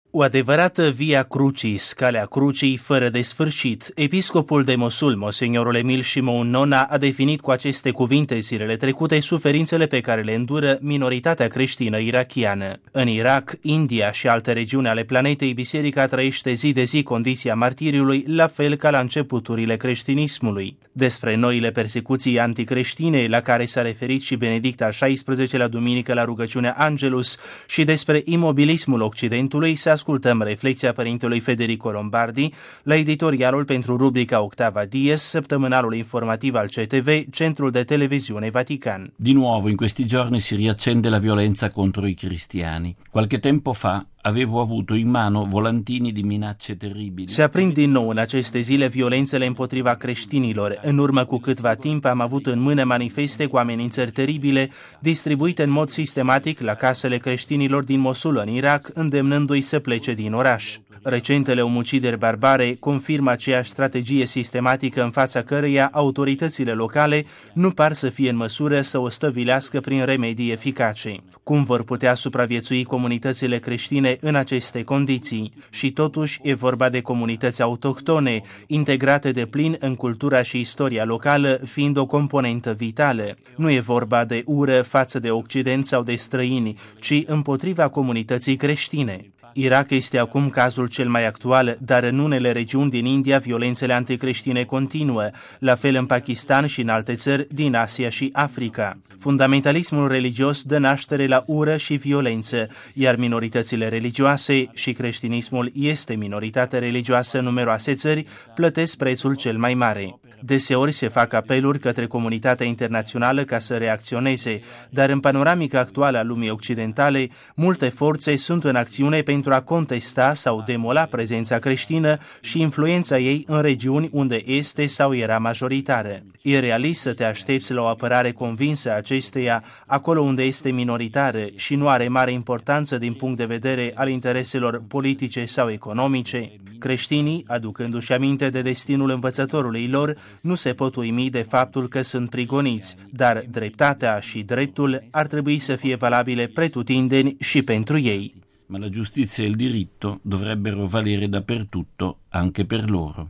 O adevărată via crucis, calea crucii fără de sfârșit. Episcopul de Mosul, Monsignorul Emil Shimon Nona, a definit cu aceste cuvinte zilele trecute suferințele pe care le îndură minoritatea creștină irakiană. În Irak, India și alte regiuni ale planetei, biserica trăiește zi de zi condiția martiriului, la fel ca la începuturile creștinismului. Despre noile persecuții anticreștine, la care s-a referit și Benedict al XVI-lea duminică la rugăciunea Angelus, și despre imobilismul Occidentului, să ascultăm reflexia părintelui Federico Lombardi la editorialul pentru rubrica Octava Dies, săptămânalul informativ al CTV, Centrul de Televizione Vatican. Di nuovo in questi giorni si riaccende la violenza contro i cristiani. Qualche tempo fa avevo avuto in mano volantini di minacce terribili. Se aprind din nou în aceste zile violențele împotriva creștinilor. În urmă cu câtva timp am avut în mână manifeste cu amenințări teribile, distribuite în mod sistematic la casele creștinilor din Mosul, în Irak, îndemnându-i să plece din oraș. Recentele omucideri barbare confirmă aceeași strategie sistematică în fața căreia autoritățile locale nu par să fie în măsură să o stăvilească prin remedii eficace. Cum vor putea supraviețui comunitățile creștine în aceste condiții? Și totuși e vorba de comunități autohtone, integrate de plin în cultura și istoria locală, fiind o componentă vitală. Nu e vorba de ură față de Occident sau de străini, ci împotriva comunității creștine. Irak este acum cazul cel mai actual, dar în unele regiuni din India violențele anticreștine continuă, la fel în Pakistan și în alte țări din Asia și Africa. Fundamentalismul religios dă naștere la ură și violență, iar minoritățile religioase, și creștinismul este minoritate religioasă în numeroase țări, plătesc prețul cel mai mare. Deseori se fac apeluri către comunitatea internațională ca să reacționeze, dar în panoramica actuală a lumii occidentale, multe forțe sunt în acțiune pentru a contesta sau demola prezența creștină și influența ei în regiuni unde este sau era majoritară. E realist să te aștepți la o apărare convinsă a acesteia acolo unde este minoritară și nu are mare importanță din punct de vedere al intereselor politice sau economice. Creștinii, aducându-și aminte de destinul învățătorului lor, nu se pot uimi de faptul că sunt prigoniți, dar dreptatea și dreptul ar trebui să fie valabile pretutindeni și pentru ei. Ma la giustizia e il diritto dovrebbero valere dappertutto, anche per loro.